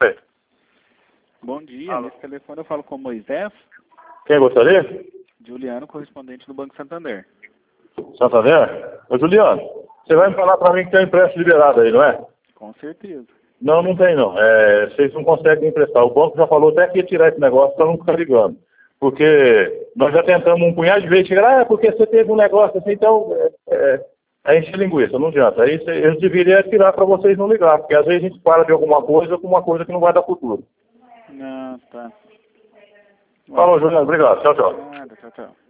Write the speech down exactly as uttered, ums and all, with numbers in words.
Sei. Bom dia, Alô. nesse telefone eu falo com o Moisés, Quem gostaria? Juliano, correspondente do Banco Santander. Santander? Ô, Juliano, você vai me falar para mim que tem um empréstimo liberado aí, não é? Com certeza. Não, não tem não. É, vocês não conseguem emprestar. O banco já falou até que ia tirar esse negócio para não ficar ligando. Porque nós já tentamos um punhado de vezes chegar, ah, é porque você teve um negócio assim, então é, é, é encher linguiça, não adianta. Aí cê, eles deveriam tirar para vocês não ligar, porque às vezes a gente para de alguma coisa com uma coisa que não vai dar futuro. Ah, tá. Falou, Juliano, obrigado. Tchau, tchau. Nada, tchau, tchau.